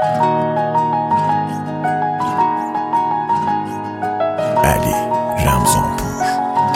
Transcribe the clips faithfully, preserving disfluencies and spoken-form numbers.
علی رمضانپور.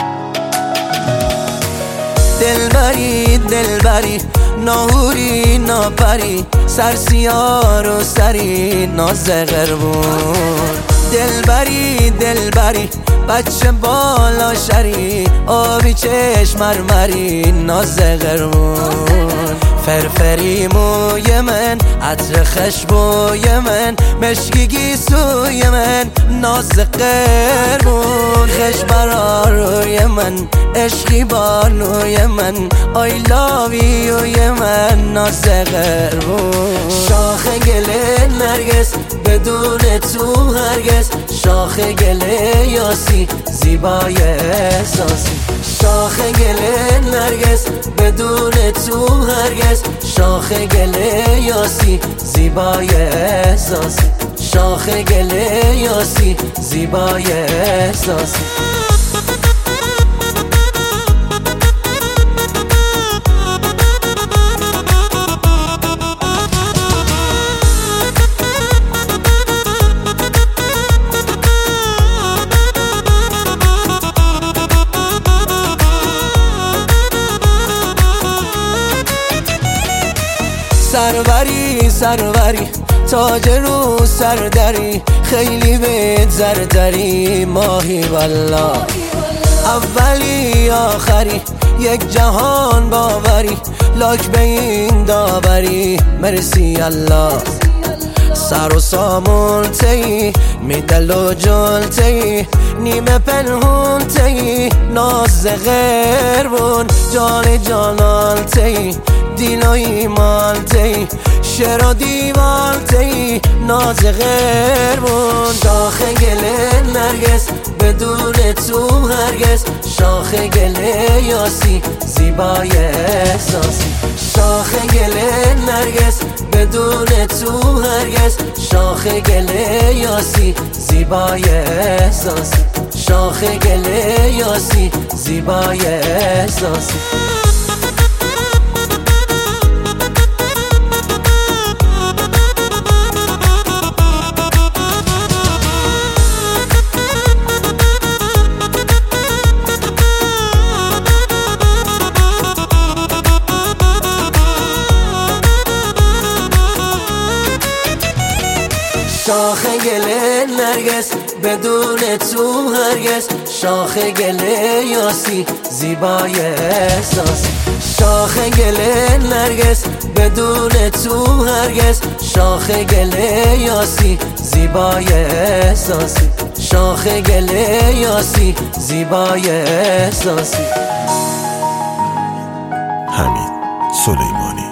دلبری دلبری ناهوری ناپری، سرسیار و سری ناز قربون. دلبری دلبری بچه بالا شری، آبی چشم مرمری ناز قربون. فرفری موی من، عطر خشبوی من، مشکی گیسوی من ناز قربون. خش برا روی من، عشقی بانوی من، I love you من ناز قربون. شاخ گل نرگس بدون تو هرگز، شاخ گل یاسی زیبای احساسی. شاخ گل نرگس بدون تو هرگز، شاخ گل یاسی زیبای احساسی. شاخ گل یاسی زیبای احساسی. سروری سروری تاج رو سردری، خیلی بهت زردری ماهی والله. اولی آخری یک جهان باوری، لاک به این داوری مرسی الله. سر و سامون تی میدل و جل تی، نیمه پنهون تی ناز قربون. جان جانان تی دین و ایمان تی، شعر و دیوان تی ناز قربون. شاخ گل نرگس بدون تو هرگز، شاخ گل یاسی زیبای احساسی. شاخ گل نرگس بدون تو هرگز، شاخ گل یاسی زیبای احساسی. شاخ گل یاسی زیبای احساسی. شاخ گل نرگس بدون تو هرگز، شاخ گل یاسی زیبای احساسی. شاخ گل نرگس بدون تو هرگز، شاخ گل یاسی زیبای احساسی. شاخ گل یاسی زیبای احساسی. حمید سلیمانی.